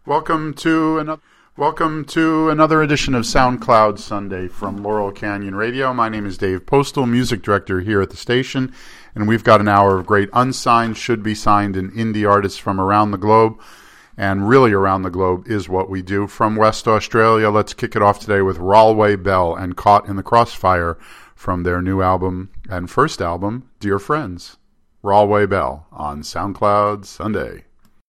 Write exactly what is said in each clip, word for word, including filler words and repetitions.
Welcome to another welcome to another edition of SoundCloud Sunday from Laurel Canyon Radio. My name is Dave Postal, music director here at the station, and we've got an hour of great unsigned, should-be signed, and indie artists from around the globe, and really around the globe is what we do. From West Australia, let's kick it off today with Rolway Bell and Caught in the Crossfire from their new album and first album, Dear Friends. Rolway Bell on SoundCloud Sunday.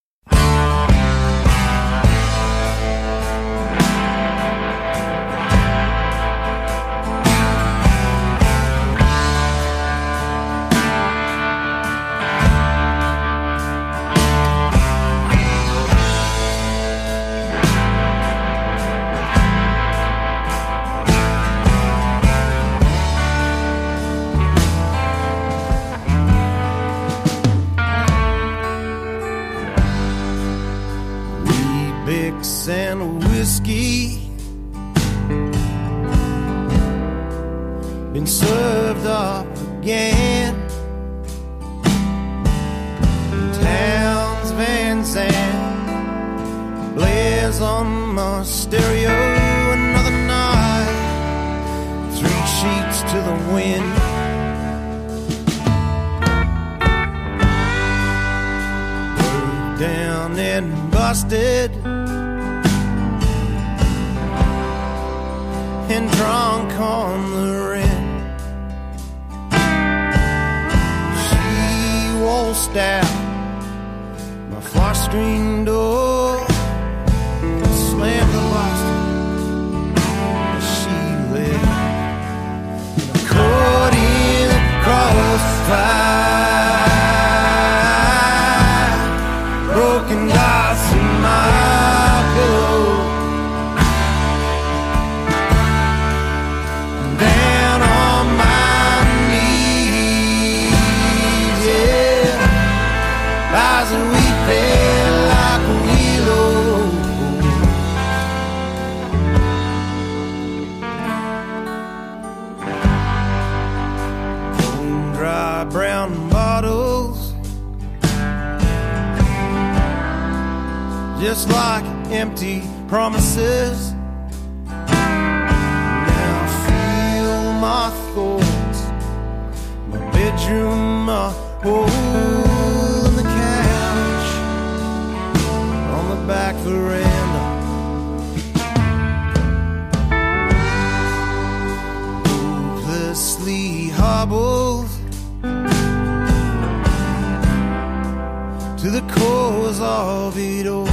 And whiskey been served up again. Towns Van Zandt blares on my stereo. Another night, three sheets to the wind. Broke down and busted and drunk on the rent. She waltzed out my flush screen door, slammed the locks as she left. And I caught in the crossfire, broken glass in my pillow. Brown bottles, just like empty promises. Now I feel my thoughts, my bedroom, my hole in the couch, on the back veranda. Hopelessly hobbled to the cause of it all.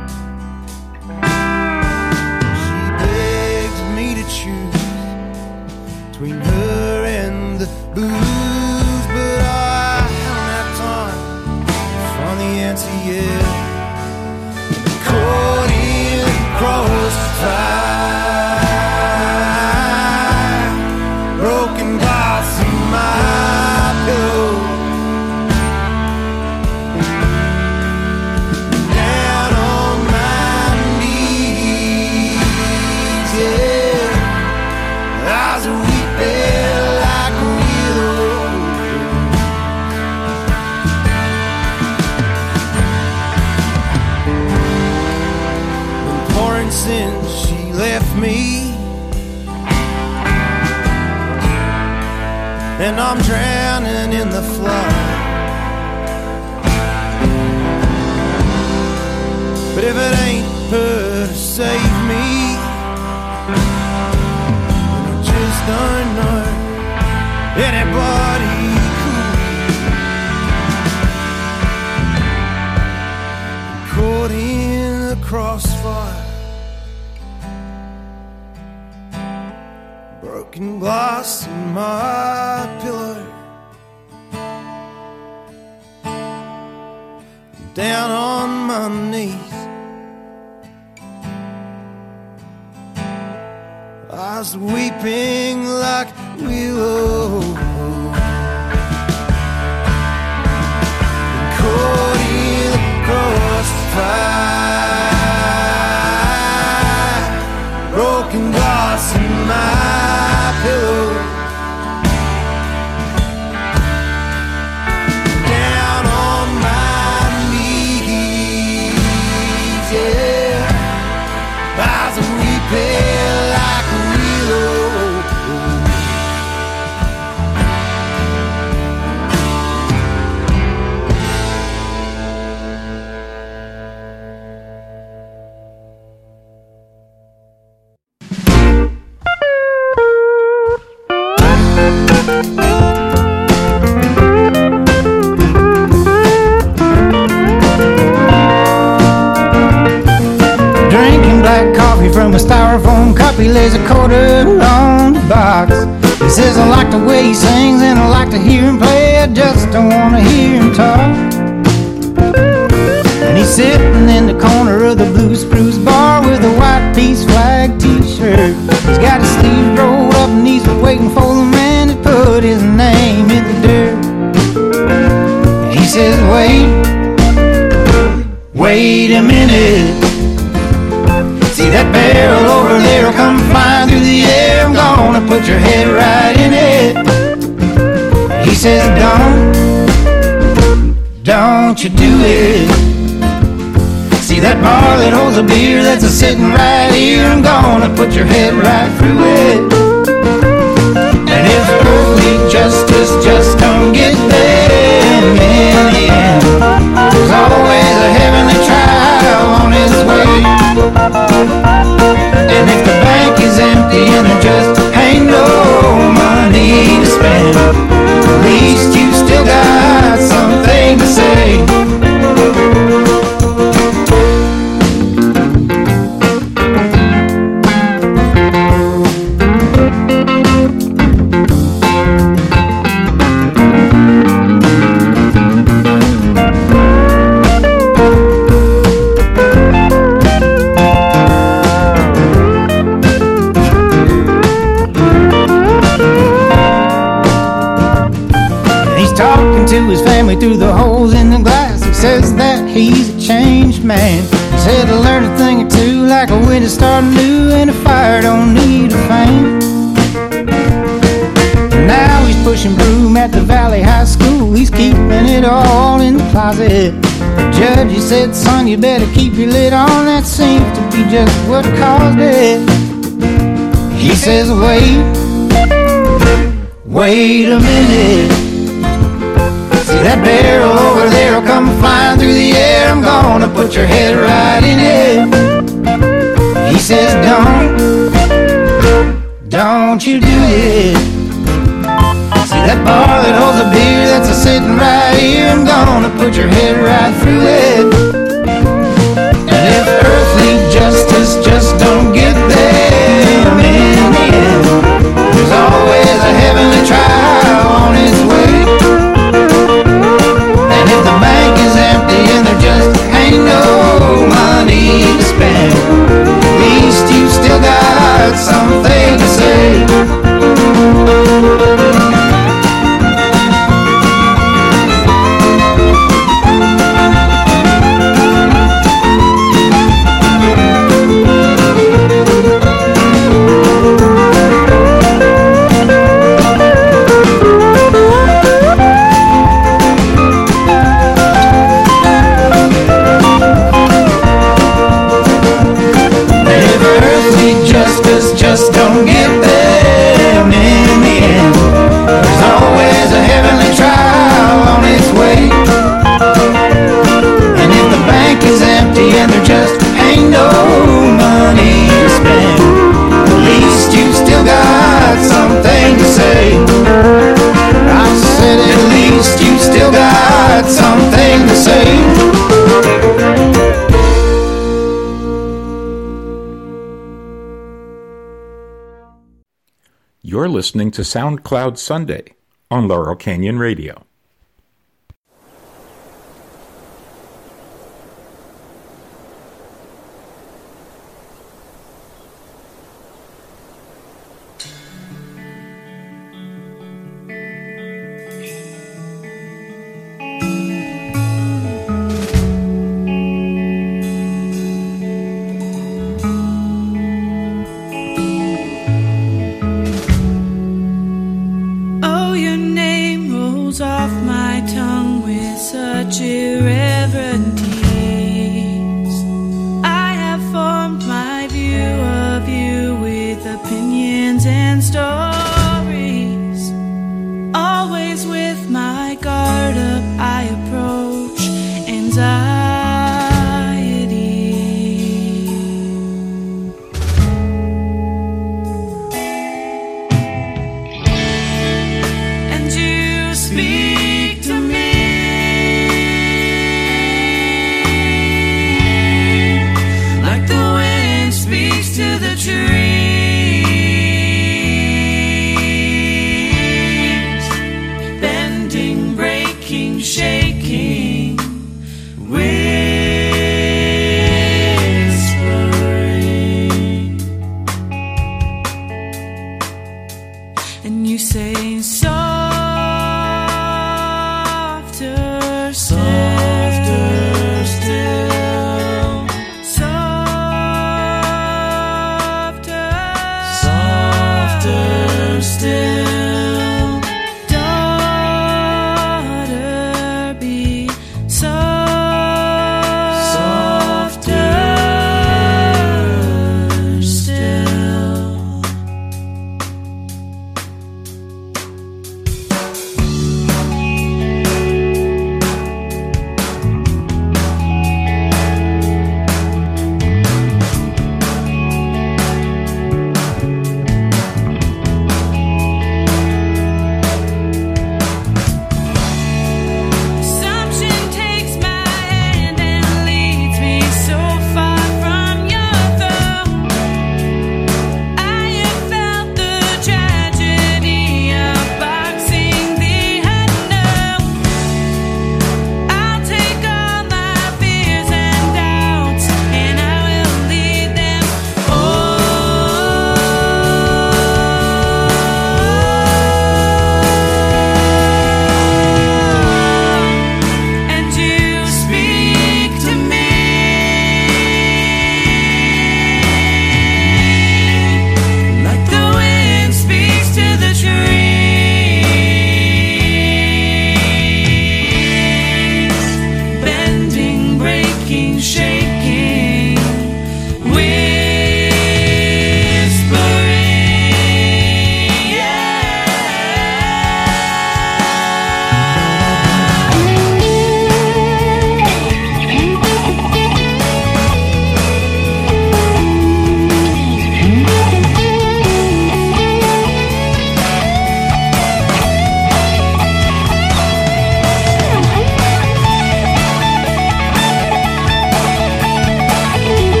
She begged me to choose between her and the booze, but I haven't had time to find the answer yet. Caught in the crossfire, broken glass in my pillow. Since she left me, and I'm drowning in the flood. But if it ain't her to save me, I just don't know anybody cool. Caught in the crossfire, broken glass in my pillow, down on my knees, I was weeping like willow. Caught in the crossfire, broken glass in my pillow, down on my knees, yeah. he lays a quarter on the box. He says, I like the way he sings and I like to hear him play, I just don't want to hear him talk. And he's sitting in the corner of the Blue Spruce bar with a white peace flag t-shirt. He's got his sleeves rolled up and he's waiting for the man to put his name in the dirt. And he says, wait, wait a minute. See that barrel over there will come flying through the air. I'm gonna put your head right in it. He says, don't, don't you do it. See that bar that holds a beer that's a sitting right here. I'm gonna put your head right through it. And if earthly justice just don't get them in the end, there's always a heavenly trial on its way. And if the bank is empty and there just ain't no money to spend, at least you still got something to say. To his family through the holes in the glass, he says that he's a changed man. He said to learn a thing or two, like a winter starting new, and a fire don't need a fan. Now he's pushing broom at the Valley High School. He's keeping it all in the closet. The judge, he said, son, you better keep your lid on. That seems to be just what caused it. He says, wait, wait a minute. See that barrel over there will come flying through the air. I'm gonna put your head right in it. He says, don't, don't you do it. See that bar that holds a beer that's a sitting right here. I'm gonna put your head right through it. And if earthly justice just don't get them in the end, there's always a heavenly trial on its way. The bank is empty and there just ain't no money to spend, at least you still got something to say. Just don't get them in the end. There's always a heavenly trial on its way. And if the bank is empty and there just ain't no money to spend, at least you still got something to say. I said at least you still got something to say. You're listening to SoundCloud Sunday on Laurel Canyon Radio. And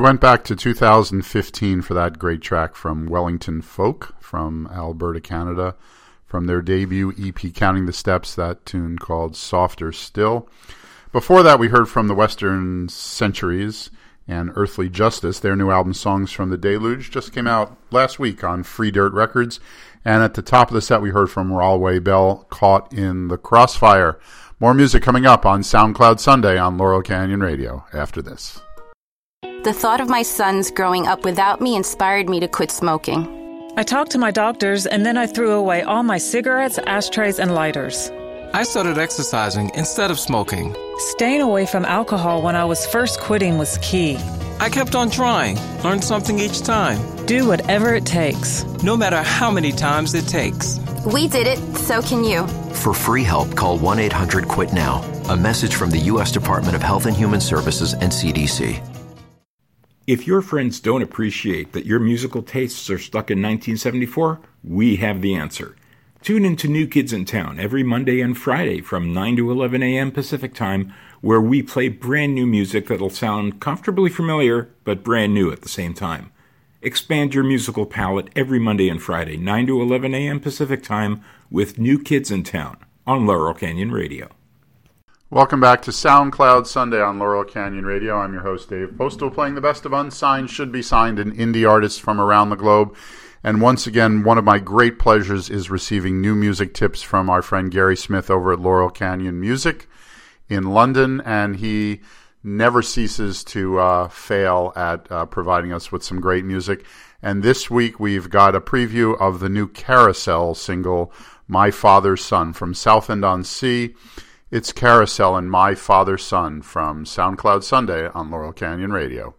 went back to two thousand fifteen for that great track from Wellington Folk from Alberta, Canada, from their debut E P Counting the Steps, that tune called Softer Still. Before that, we heard from the Western Centuries and Earthly Justice. Their new album, Songs from the Deluge, just came out last week on Free Dirt Records. And at the top of the set, we heard from Rolway Bell, Caught in the Crossfire. More music coming up on SoundCloud Sunday on Laurel Canyon Radio after this. The thought of my sons growing up without me inspired me to quit smoking. I talked to my doctors, and then I threw away all my cigarettes, ashtrays, and lighters. I started exercising instead of smoking. Staying away from alcohol when I was first quitting was key. I kept on trying, learned something each time. Do whatever it takes. No matter how many times it takes. We did it, so can you. For free help, call one eight hundred quit now. A message from the U S Department of Health and Human Services and C D C. If your friends don't appreciate that your musical tastes are stuck in nineteen seventy-four, we have the answer. Tune in to New Kids in Town every Monday and Friday from nine to eleven a.m. Pacific Time, where we play brand new music that'll sound comfortably familiar, but brand new at the same time. Expand your musical palette every Monday and Friday, nine to eleven a.m. Pacific Time, with New Kids in Town on Laurel Canyon Radio. Welcome back to SoundCloud Sunday on Laurel Canyon Radio. I'm your host, Dave Postal, playing the best of unsigned, should-be-signed, and indie artists from around the globe. And once again, one of my great pleasures is receiving new music tips from our friend Gary Smith over at Laurel Canyon Music in London, and he never ceases to uh, fail at uh, providing us with some great music. And this week, we've got a preview of the new Carousel single, My Father's Son, from Southend-on-Sea. It's Carousel and My Father's Son from SoundCloud Sunday on Laurel Canyon Radio.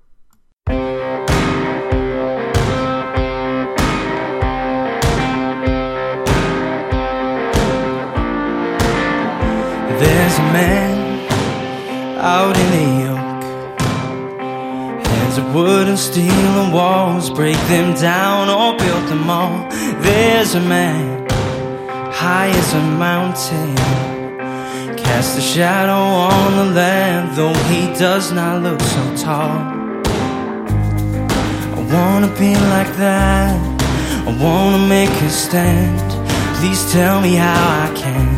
There's a man out in the yoke, hands of wood and steel and walls, break them down or build them all. There's a man high as a mountain, cast a shadow on the land, though he does not look so tall. I wanna be like that, I wanna make a stand. Please tell me how I can.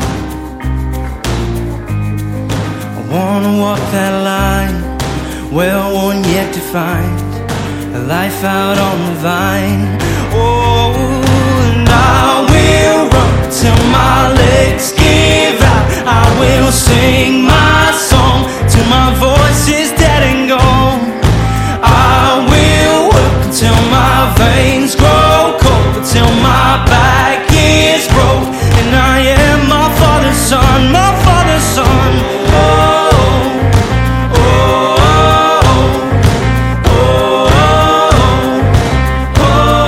I wanna walk that line, well worn yet defined, a life out on the vine. Oh, and I will run till my legs give out. I will sing my song till my voice is dead and gone. I will work until my veins grow cold, till my back is broke, and I am my father's son, my father's son. Oh, oh, oh, oh,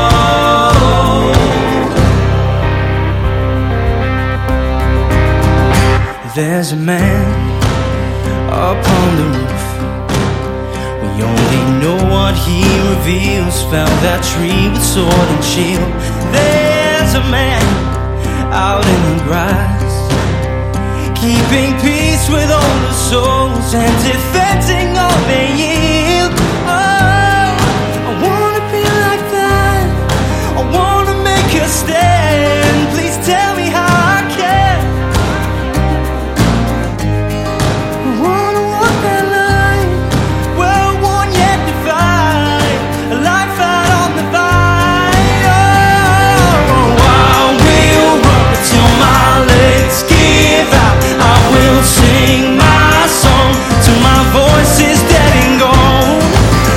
oh. There's a man upon the roof, we only know what he reveals. Fell that tree with sword and shield. There's a man out in the grass, keeping peace with all the souls and defending all they yield. Oh, I wanna be like that, I wanna make a stand. Please tell me how I can. I wanna walk that line, well worn yet defined, a life out on the vine. Oh, I will run till my legs give out. I will sing my song till my voice is dead and gone.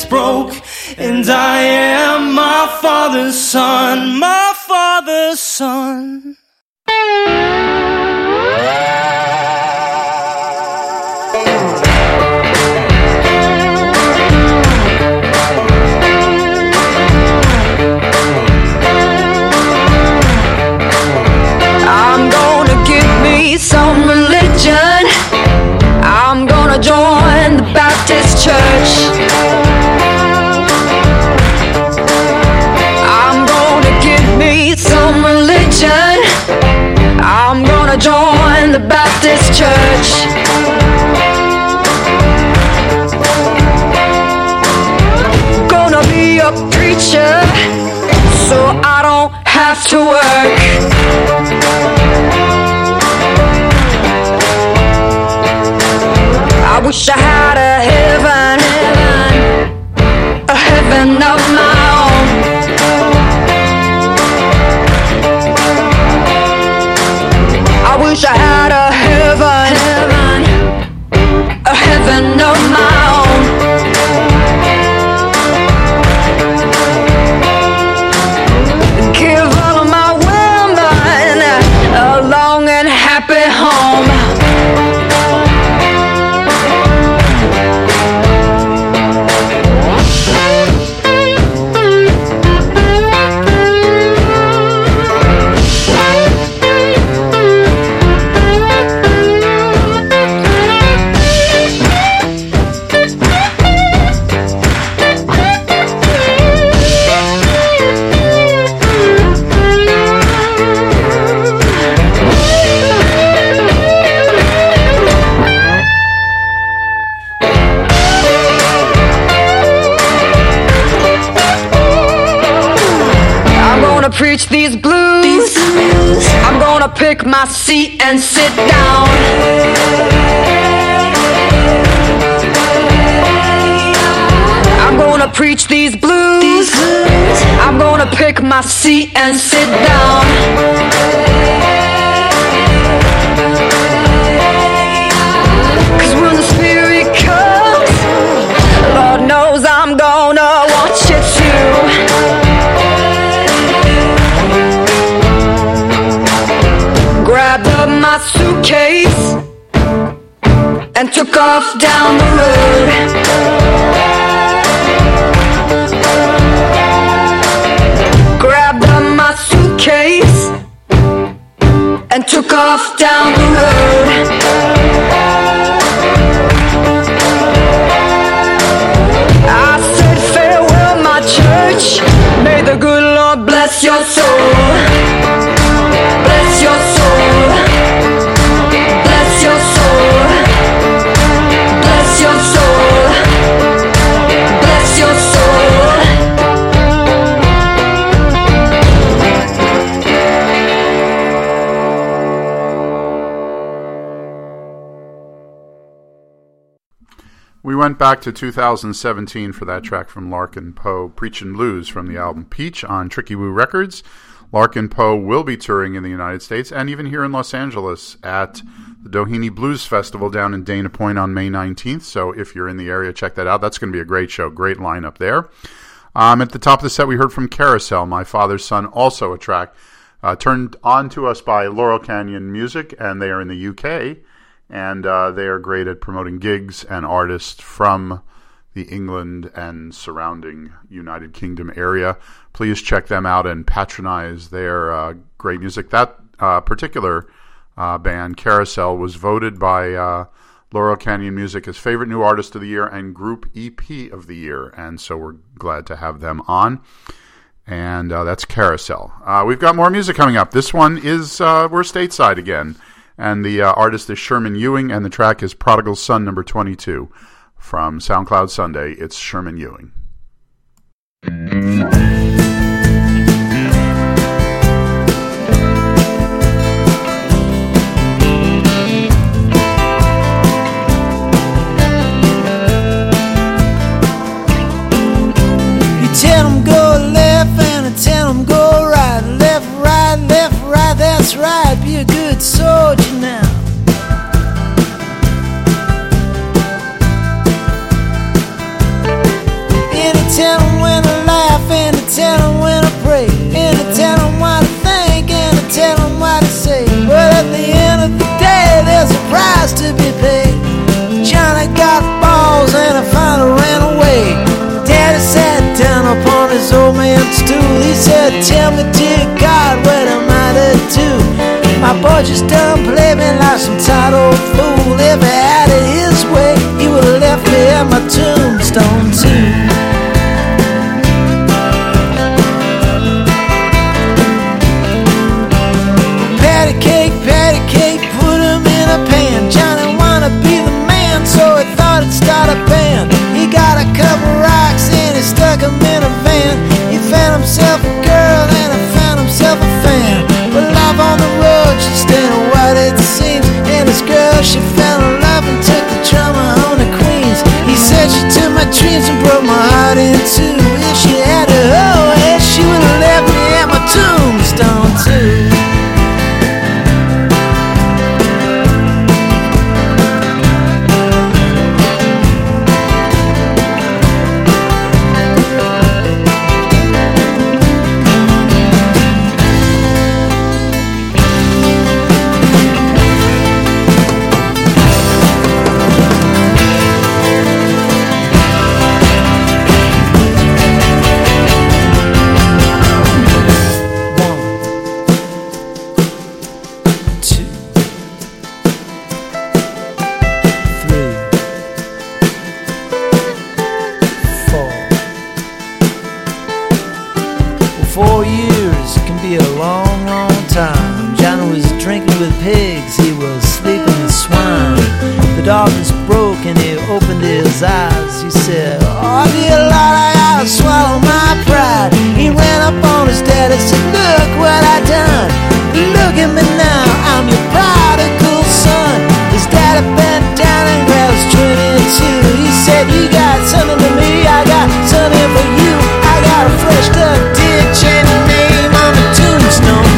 is broke, and I am my father's son, my father's son. I'm gonna give me some religion. I'm gonna join the Baptist church. I'm gonna give me some religion. I'm gonna join the Baptist church. Gonna be a preacher, so I don't have to work. I wish I had a heaven, heaven, a heaven of my own. I wish I had a heaven, heaven, a heaven of my own. Give all of my women a long and happy home. Preach these blues. these blues. I'm gonna pick my seat and sit down. I'm gonna preach these blues. these blues. I'm gonna pick my seat and sit down. Cause when the Spirit comes, Lord knows I'm gonna want you to. Grabbed up my suitcase and took off down the road. Grabbed up my suitcase and took off down the road. I said farewell, my church. May the good Lord bless your soul. Bless your soul, bless your soul, bless your soul, bless your soul. We went back to two thousand seventeen for that track from Larkin Poe, Preachin' Blues, from the album Peach on Tricky Woo Records. Larkin Poe will be touring in the United States and even here in Los Angeles at the Doheny Blues Festival down in Dana Point on May nineteenth. So if you're in the area, check that out. That's going to be a great show. Great lineup there. Um, at the top of the set, we heard from Carousel, My Father's Son, also a track uh, turned on to us by Laurel Canyon Music, and they are in the U K, and uh, they are great at promoting gigs and artists from the England and surrounding United Kingdom area. Please check them out and patronize their uh, great music. That uh, particular uh, band, Carousel, was voted by uh, Laurel Canyon Music as Favorite New Artist of the Year and Group E P of the Year, and so we're glad to have them on. And uh, that's Carousel. Uh, we've got more music coming up. This one is, uh, we're stateside again, and the uh, artist is Sherman Ewing, and the track is Prodigal Son number twenty-two. From SoundCloud Sunday, it's Sherman Ewing. Tell them go left and I tell them go right. Left, right, left, right, that's right. Be a good soldier now. to tell them when to laugh, and to tell them when to pray, and to tell them what to think, and to tell them what to say. But at the end of the day, there's a price to be paid. Johnny got balls and I finally ran away. Daddy sat down upon his old man's stool. He said, tell me, dear God, what am I to do? My boy just done played me like some tight old fool. If he had it his way, he would have left me at my tombstone too. Patty cake, patty cake, put him in a pan. Johnny wanna be the man, so he thought he'd start a band. He got a couple rocks and he stuck them in a van. He found himself a girl and he found himself a fan. But life on the road just ain't what it seems. And this girl, she fell in love and took the drummer home to Queens. He said she took my dreams and broke my heart in two. If she had her whole head, she would have left me at my tombstone too. Four years can be a long, long time. Johnny was drinking with pigs, he was sleeping with swine. The darkness broke and he opened his eyes. He said, oh dear Lord, I gotta swallow my pride. He ran up on his dad and said, look what I done. Look at me now, I'm your prodigal son. His daddy bent down and grabbed his twenty-two. He said, you got something for me, I got something for you. I got a fresh duck ditch and a name on the tombstone.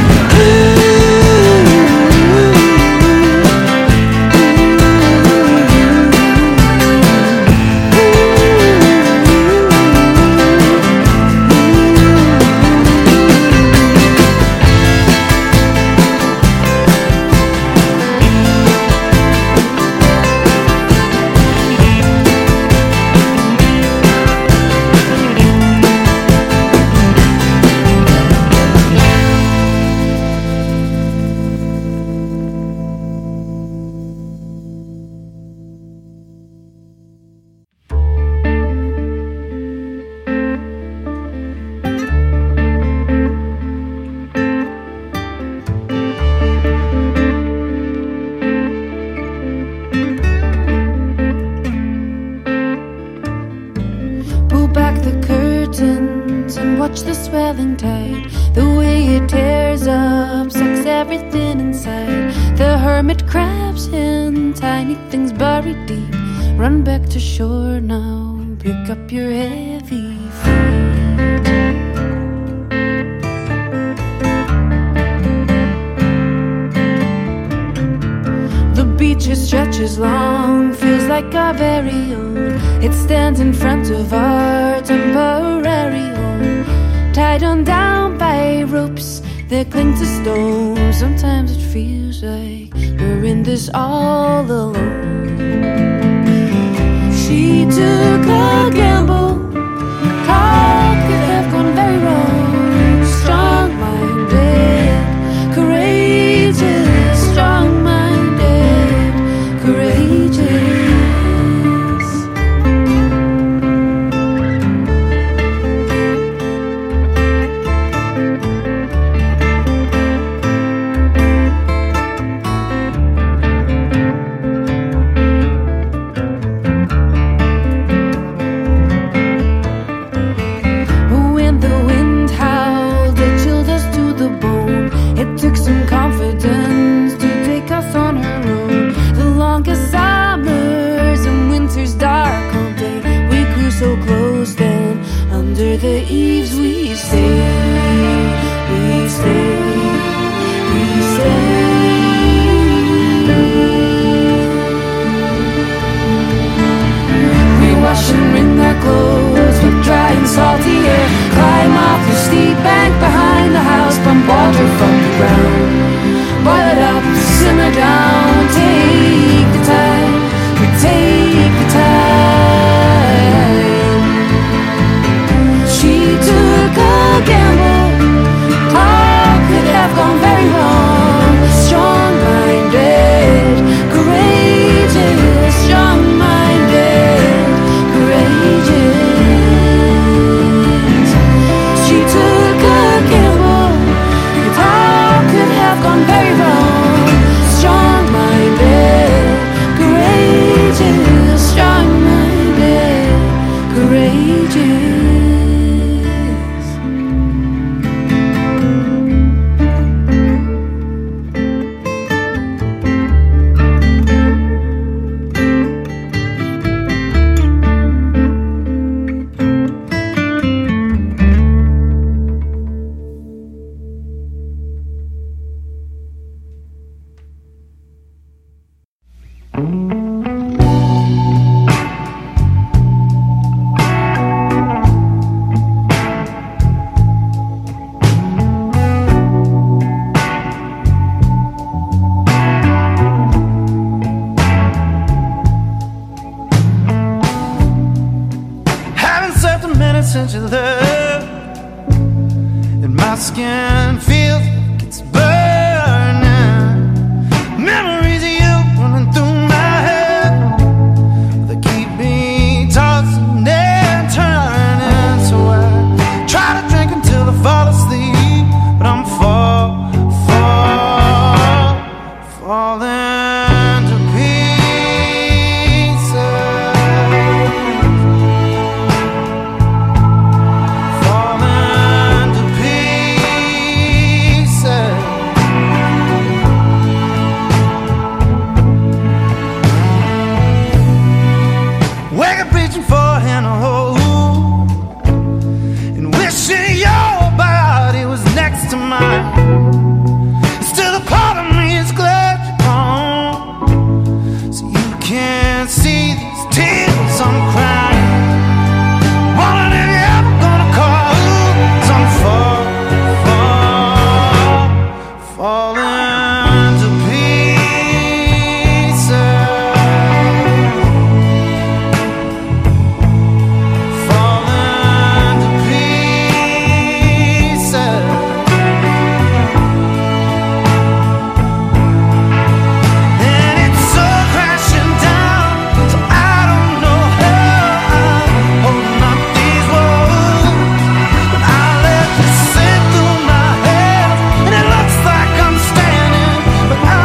Watch the swelling tide, the way it tears up, sucks everything inside. The hermit crabs and tiny things buried deep. Run back to shore now, pick up your heavy feet. The beach stretches long, feels like our very own. It stands in front of our temporary home. Tied on down by ropes that cling to stone. Sometimes it feels like we're in this all alone. She took a gamble, talk could have gone very wrong. Strong-minded, courageous. Strong-minded, courageous. The eaves we stay, we stay, we stay. We wash and wring our clothes, we dry and since you left, and my skin feels like it's burning. Memories of you running through my head, they keep me tossing and turning. So I try to drink until I fall asleep, but I'm fall, fall, falling to pieces. Falling to pieces. Wake up reaching for a hand to hold, and wishing your body was next to mine. Still a part of me is glad you're gone, so you can't see these tears I'm crying. Wondering if you're ever gonna call, 'cause I'm fall, fall, falling to pieces. Falling to pieces. And it's all crashing down, so I don't know how I'm holding up these walls. But I let you sit through my head, and it looks like I'm standing, but I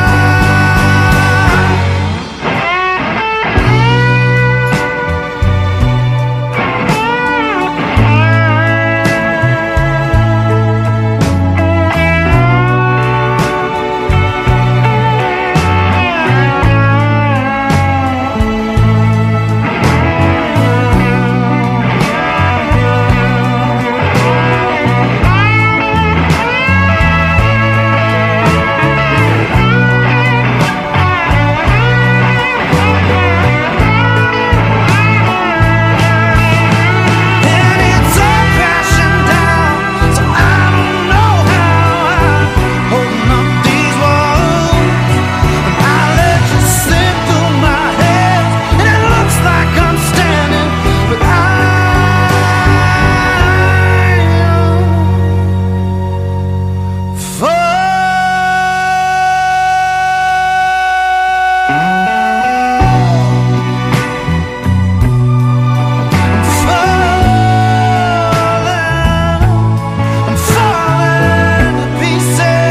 And it's all crashing down, so I don't know how I'm holding up these walls. And I let you slip through my head, and it looks like I'm standing, but I I'm falling to pieces.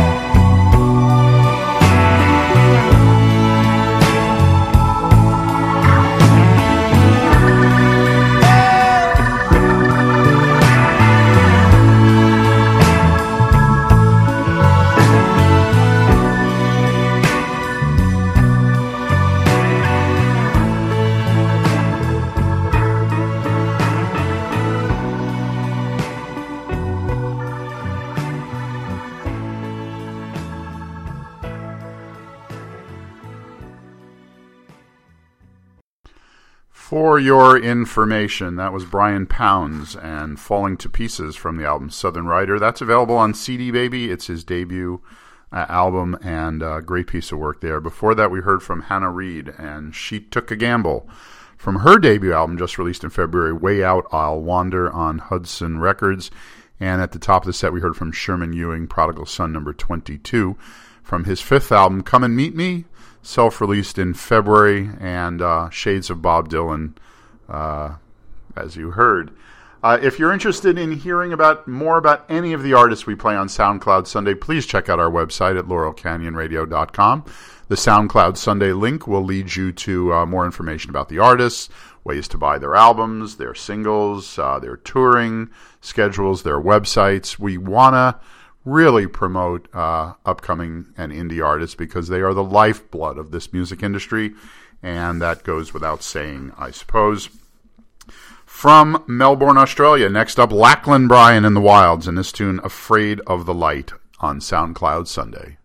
For your information, that was Brian Pounds and Falling to Pieces from the album Southern Rider. That's available on C D Baby. It's his debut uh, album, and a great piece of work there. Before that, we heard from Hannah Reid and She Took a Gamble from her debut album just released in February, Way Out, I'll Wander on Hudson Records. And at the top of the set, we heard from Sherman Ewing, Prodigal Son number twenty-two, from his fifth album, Come and Meet Me, self-released in February, and uh, Shades of Bob Dylan, uh, as you heard. Uh, if you're interested in hearing about more about any of the artists we play on SoundCloud Sunday, please check out our website at laurel canyon radio dot com. The SoundCloud Sunday link will lead you to uh, more information about the artists, ways to buy their albums, their singles, uh, their touring schedules, their websites. We want to really promote uh, upcoming and indie artists because they are the lifeblood of this music industry, and that goes without saying, I suppose. From Melbourne, Australia, next up, Lachlan Bryan and the Wilds, and this tune, Afraid of the Light, on SoundCloud Sunday.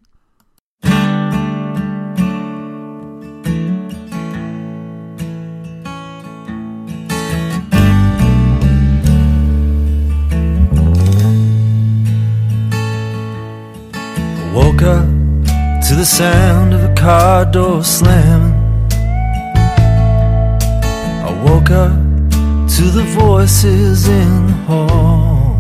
Woke up to the sound of a car door slamming. I woke up to the voices in the hall.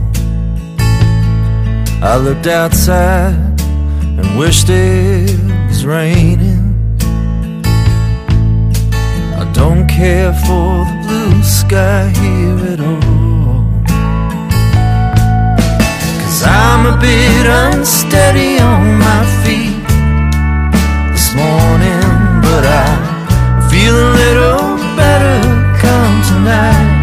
I looked outside and wished it was raining. I don't care for the blue sky here at all, 'cause I'm a bit unsteady on my feet this morning, but I feel a little better come tonight.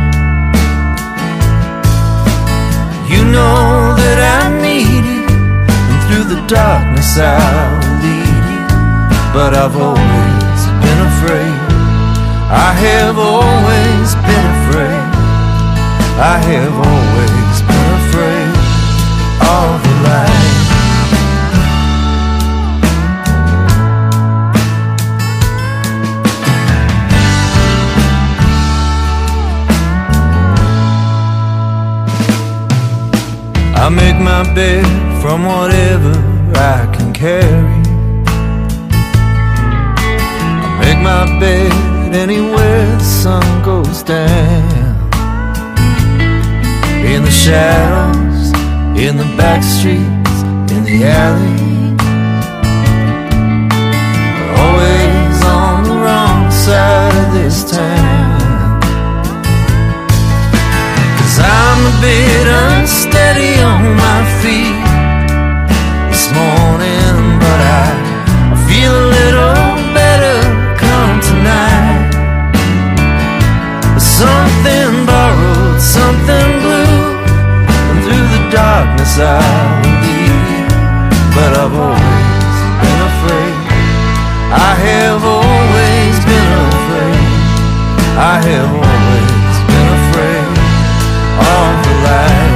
You know that I need you, and through the darkness I'll lead you, but I've always been afraid. I have always been afraid. I have always been afraid of the light. I make my bed from whatever I can carry. I make my bed anywhere the sun goes down. In the shadows, in the back streets, in the alley, but always on the wrong side of this town. 'Cause I'm a bit unsteady on my feet this morning, but I, I feel a little better come tonight. Something borrowed, something blue, and through the darkness I'll lead you, but I've always been afraid. I have always been afraid. I have always been afraid of the light.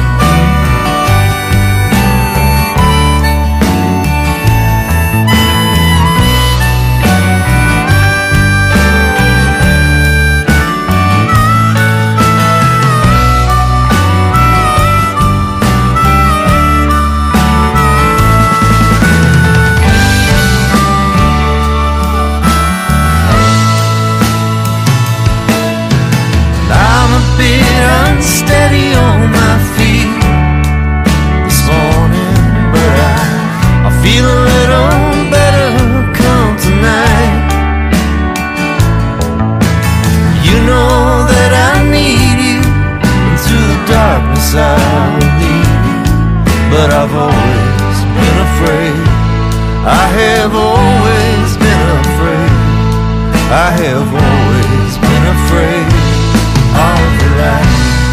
Unsteady on my feet this morning, but I, I feel a little better come tonight. You know that I need you, and through the darkness I'll lead you, but I've always been afraid. I have always been afraid. I have always been afraid of the light.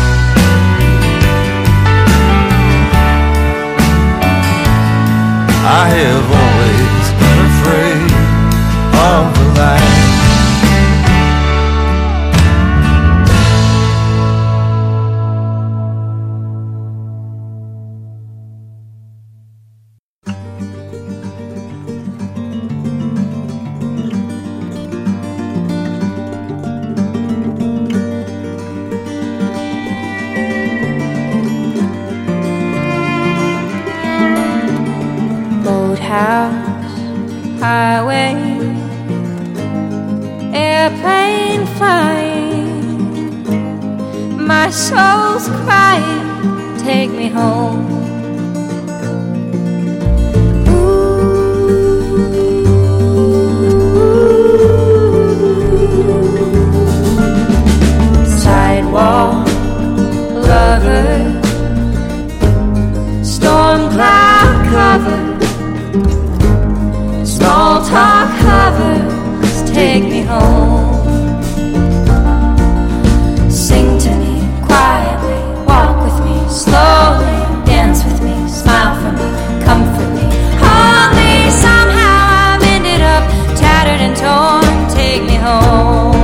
I have always been afraid of the light. House, highway, airplane flying, my soul's crying, take me home. Ooh. Sidewalk, lover, storm cloud cover, small talk hovers, take me home. Sing to me quietly, walk with me slowly, dance with me, smile for me, comfort me, hold me. Somehow I've ended up tattered and torn, take me home.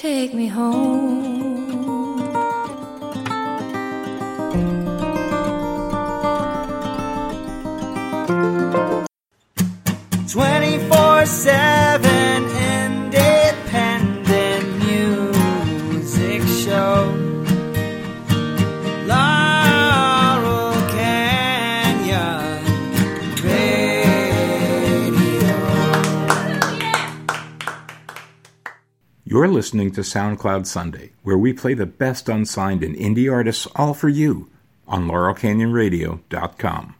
take me home. twenty-four seven independent music show. Laurel Canyon Radio. You're listening to SoundCloud Sunday, where we play the best unsigned and indie artists all for you on laurel canyon radio dot com.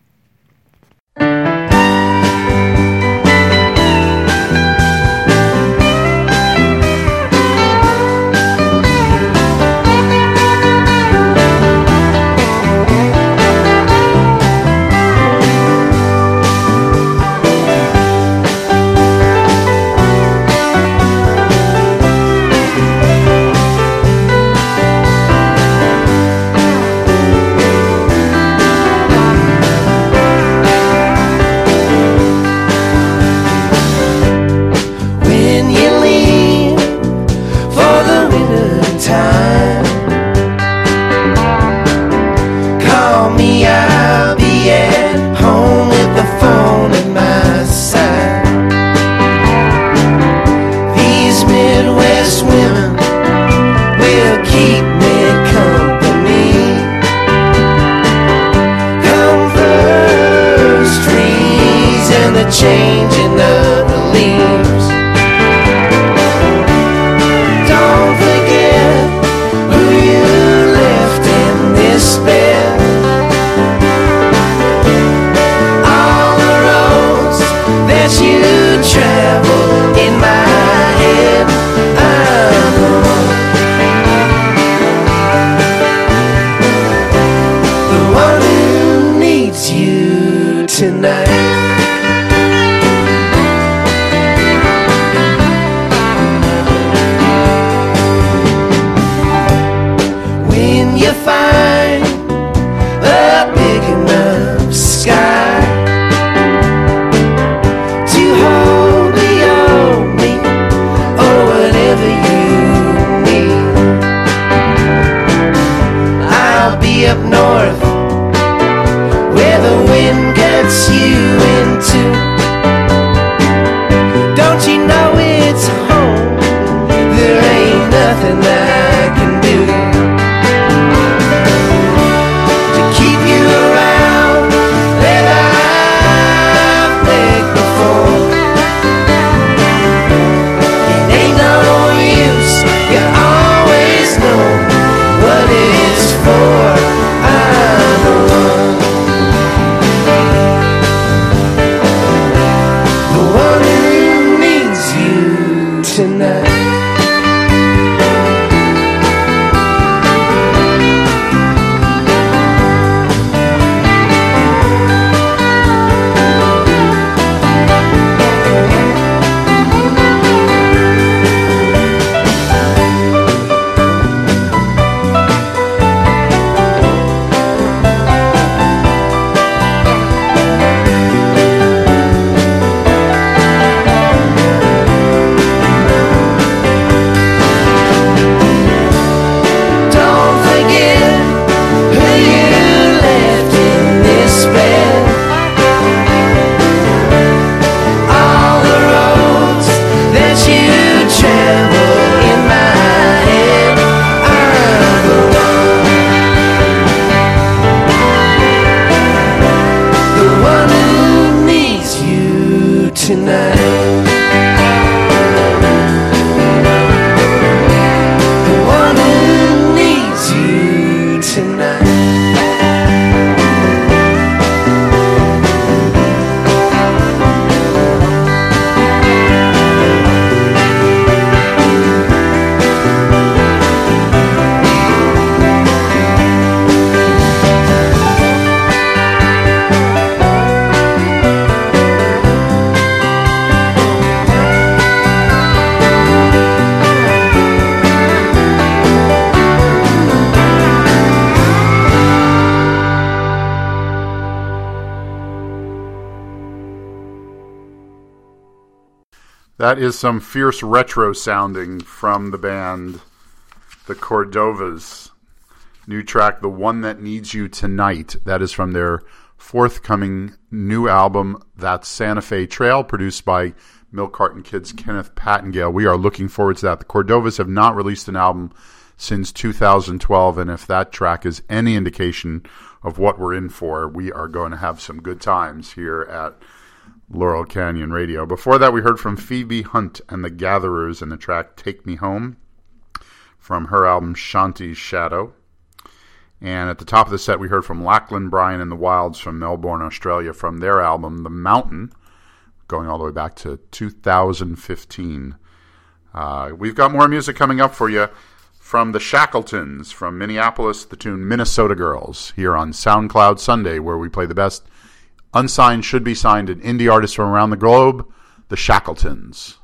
That is some fierce retro sounding from the band The Cordovas. New track, The One That Needs You Tonight. That is from their forthcoming new album, That's Santa Fe Trail, produced by Milk Carton Kids' Kenneth Pattengale. We are looking forward to that. The Cordovas have not released an album since two thousand twelve, and if that track is any indication of what we're in for, we are going to have some good times here at Laurel Canyon Radio. Before that, we heard from Phoebe Hunt and the Gatherers and the track Take Me Home from her album Shanti's Shadow. And at the top of the set, we heard from Lachlan Bryan and the Wilds from Melbourne, Australia, from their album The Mountain, going all the way back to two thousand fifteen. Uh, we've got more music coming up for you from the Shackletons, from Minneapolis, the tune Minnesota Girls, here on SoundCloud Sunday, where we play the best unsigned, should be signed, and indie artists from around the globe, the Shackletons.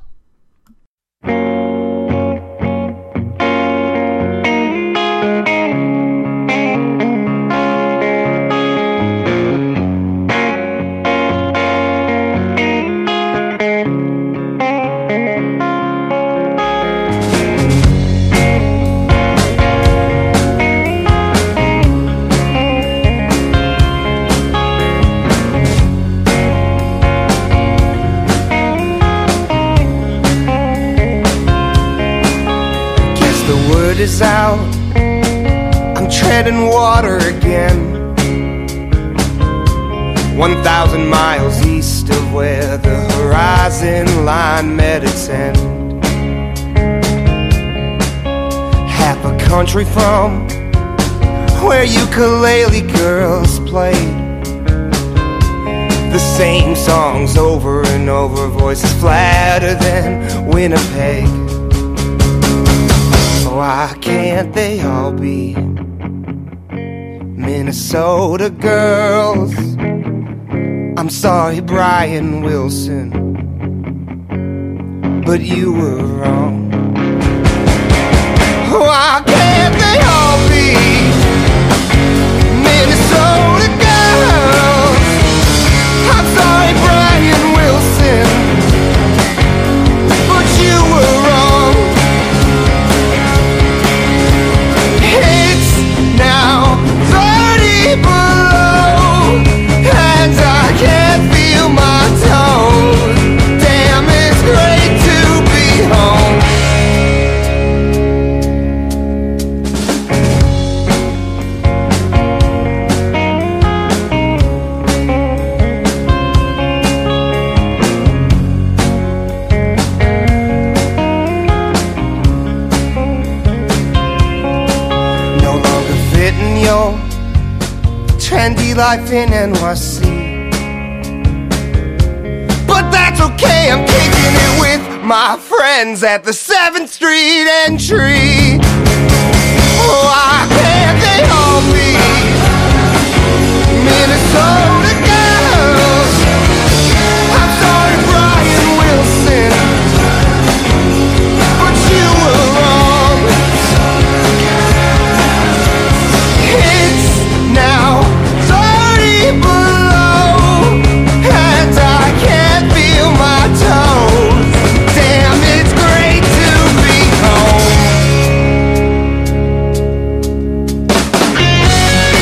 Is out, I'm treading water again. One thousand miles east of where the horizon line met its end. Half a country from where ukulele girls played the same songs over and over, voices flatter than Winnipeg. Why can't they all be Minnesota girls? I'm sorry, Brian Wilson, but you were wrong. Why can't they all be Minnesota girls? I'm sorry, Brian Wilson, but you were wrong. Now thirty below, and I can't feel my toes. Damn, it's great to be home. Trendy life in N Y C, but that's okay, I'm kicking it with my friends at the seventh Street entry. Why can't they all be Minnesota girls? I'm sorry, Brian Wilson, but you were wrong. It's now below, and I can't feel my toes. Damn, it's great to be home.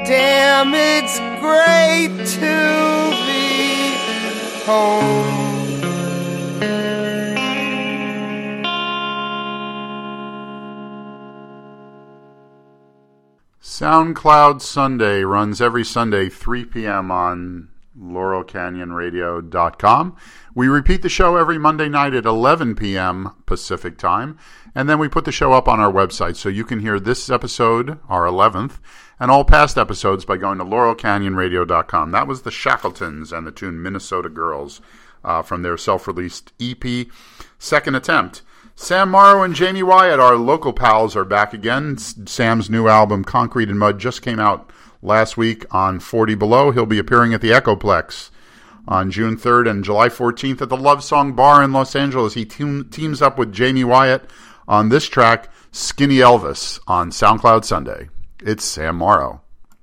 damn, it's great to be home. SoundCloud Sunday runs every Sunday, three p.m. on Laurel Canyon Radio dot com. We repeat the show every Monday night at eleven p.m. Pacific Time, and then we put the show up on our website, so you can hear this episode, our eleventh, and all past episodes by going to Laurel Canyon Radio dot com. That was the Shackletons and the tune Minnesota Girls uh, from their self-released E P, Second Attempt. Sam Morrow and Jamie Wyatt, our local pals, are back again. Sam's new album, Concrete and Mud, just came out last week on forty Below. He'll be appearing at the Echoplex on June third and July fourteenth at the Love Song Bar in Los Angeles. He team, teams up with Jamie Wyatt on this track, Skinny Elvis, on SoundCloud Sunday. It's Sam Morrow.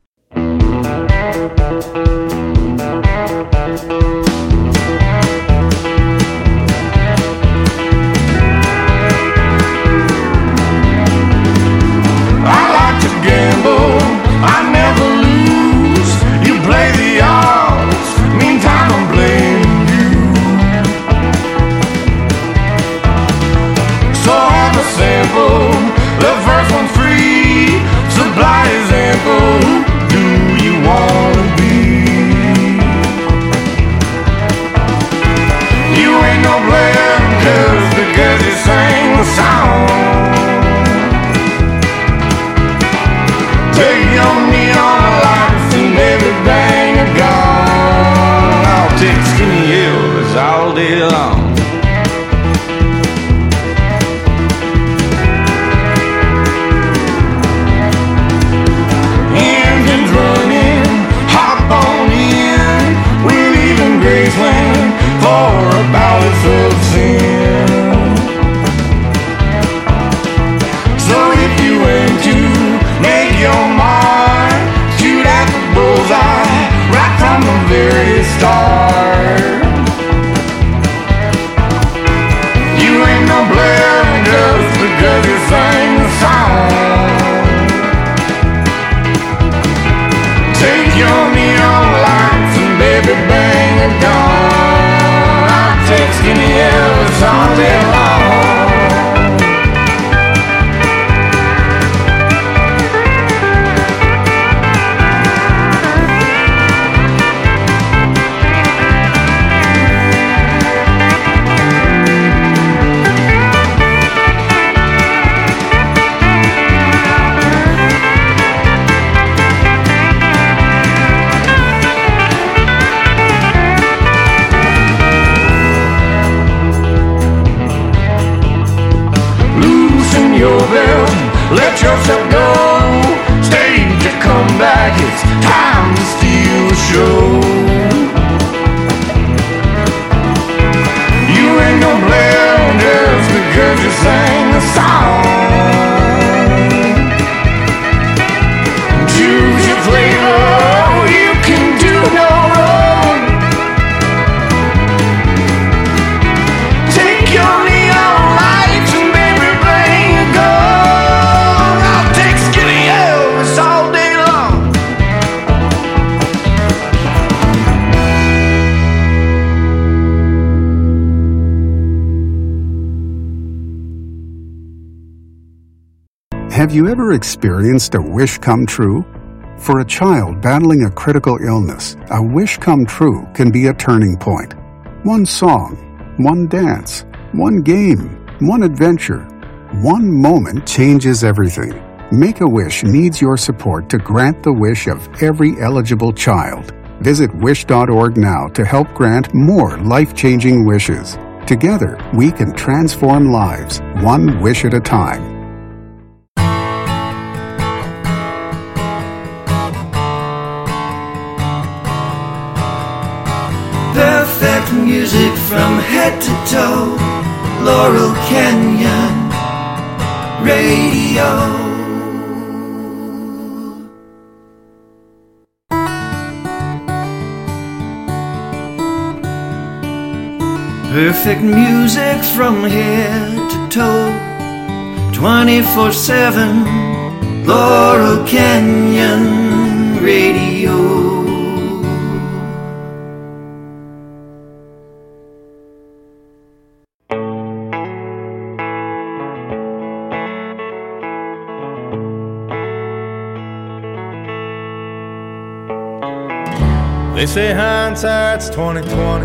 I never lose. You play the odds, meantime I'm playing you. So have a sample, the first one's free. Supply is ample. Who do you wanna be? You ain't no player just because you sing the song. Take your neon lights and everything are gone. I'll take Skinny Elvis all day long. Engines running, hop on in. We're leaving Graceland for a palace of sin. So if you aim to make your mind, shoot at the bullseye right from the very start. You ain't no player just because you sing the song. Take your neon lights and baby bang it gone. I'll take Skinny Elvis all day long. Let yourself go. Stage to come back. It's time to steal the show. You ain't no player just because you sang the song. Choose your flavor. You can do no wrong. Take your neon lights and baby bring it go. All day long. Have you ever experienced a wish come true? For a child battling a critical illness, a wish come true can be a turning point. One song, one dance, one game, one adventure, one moment changes everything. Make-A-Wish needs your support to grant the wish of every eligible child. Visit wish dot org now to help grant more life-changing wishes. Together, we can transform lives, one wish at a time. Perfect music from head to toe. Laurel Canyon Radio. Perfect music from head to toe, twenty-four seven, Laurel Canyon Radio. They say hindsight's twenty twenty.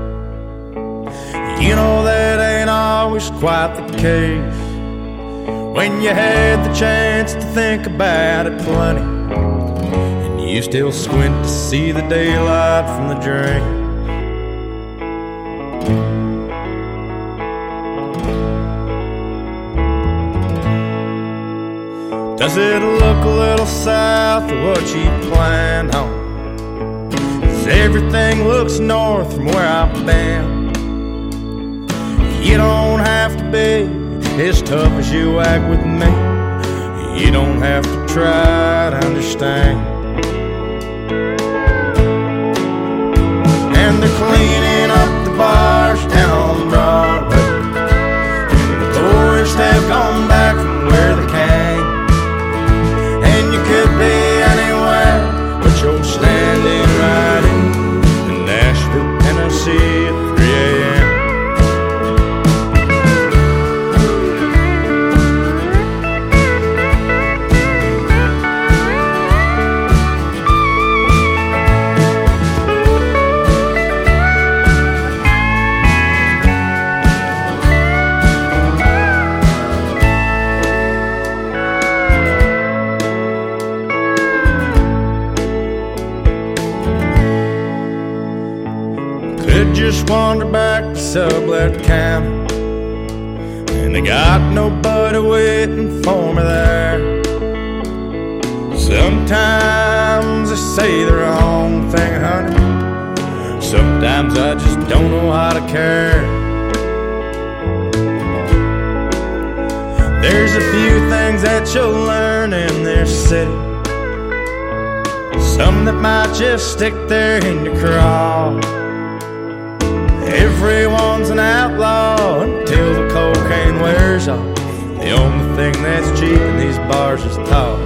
You know that ain't always quite the case. When you had the chance to think about it plenty, and you still squint to see the daylight from the drain. Does it look a little south of what you planned on? 'Cause everything looks north from where I've been. You don't have to be as tough as you act with me. You don't have to try to understand. And they're cleaning up the bars down on Broadway. And the tourists have gone back from where they came. And you could be anywhere, but you're standing right in, in Nashville, Tennessee at three a.m. Just wander back to Sublet County, and they got nobody waiting for me there. Sometimes I say the wrong thing, honey. Sometimes I just don't know how to care. There's a few things that you'll learn in this city, some that might just stick there in your craw. Everyone's an outlaw until the cocaine wears off. The only thing that's cheap in these bars is talk.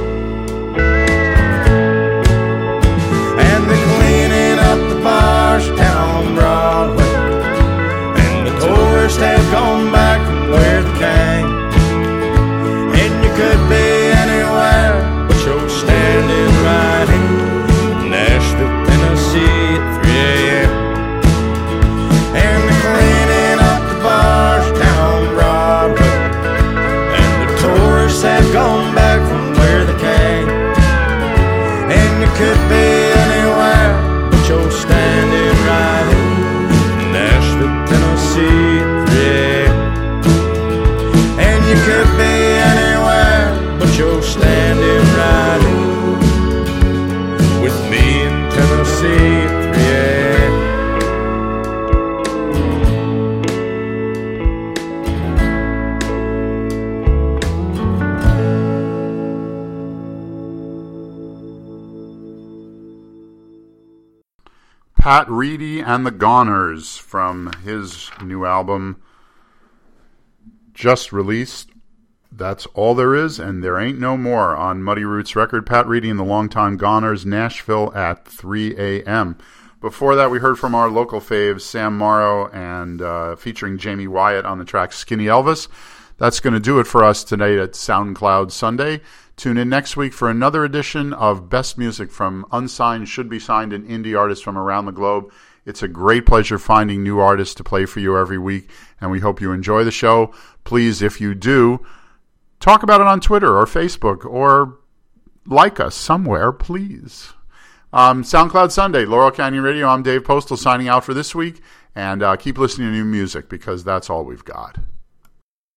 And they're cleaning up the bars down on Broadway. And the tourists have gone back from where they came. And you could be anywhere, but you're standing right in Nashville, Tennessee at three a.m. And they're cleaning up the bars down on Broadway. And the tourists have gone back from where they came. And you could be anywhere, but you're standing right in Nashville, Tennessee at three a.m. And you could be anywhere, but you're standing right in with me in Tennessee at three a.m. Pat Reedy and the Goners from his new album just released. That's All There Is and There Ain't No More on Muddy Roots record. Pat Reedy and the Longtime Goners, Nashville at three a.m. Before that, we heard from our local faves, Sam Morrow, and uh, featuring Jamie Wyatt on the track Skinny Elvis. That's going to do it for us tonight at SoundCloud Sunday. Tune in next week for another edition of Best Music from unsigned, should-be signed, and indie artists from around the globe. It's a great pleasure finding new artists to play for you every week, and we hope you enjoy the show. Please, if you do, talk about it on Twitter or Facebook, or like us somewhere, please. Um, SoundCloud Sunday, Laurel Canyon Radio. I'm Dave Postal signing out for this week, and uh, keep listening to new music because that's all we've got.